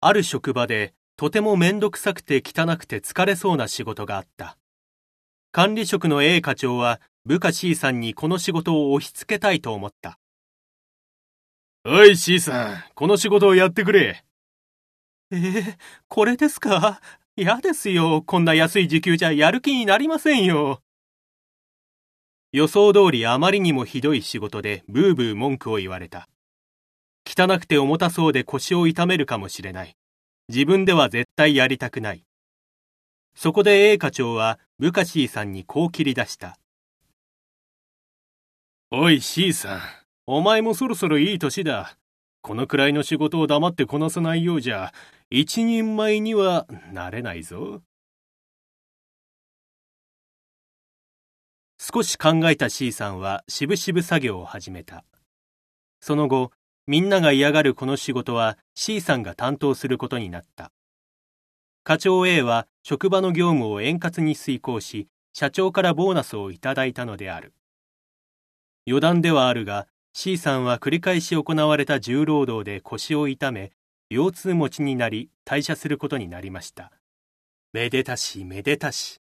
ある職場でとてもめんどくさくて汚くて疲れそうな仕事があった。管理職の A 課長は部下 C さんにこの仕事を押し付けたいと思った。 おい C さん、この仕事をやってくれ。 これですか？嫌ですよ。こんな安い時給じゃやる気になりませんよ。予想通りあまりにもひどい仕事でブーブー文句を言われた。汚くて重たそうで腰を痛めるかもしれない。自分では絶対やりたくない。そこで A 課長は部下 C さんにこう切り出した。 おい C さん、お前もそろそろいい年だ。このくらいの仕事を黙ってこなさないようじゃ、一人前にはなれないぞ。 少し考えた C さんはしぶしぶ作業を始めた。その後、みんなが嫌がるこの仕事は C さんが担当することになった。課長 A は職場の業務を円滑に遂行し、社長からボーナスをいただいたのである。余談ではあるが、C さんは繰り返し行われた重労働で腰を痛め、腰痛持ちになり退社することになりました。めでたしめでたし。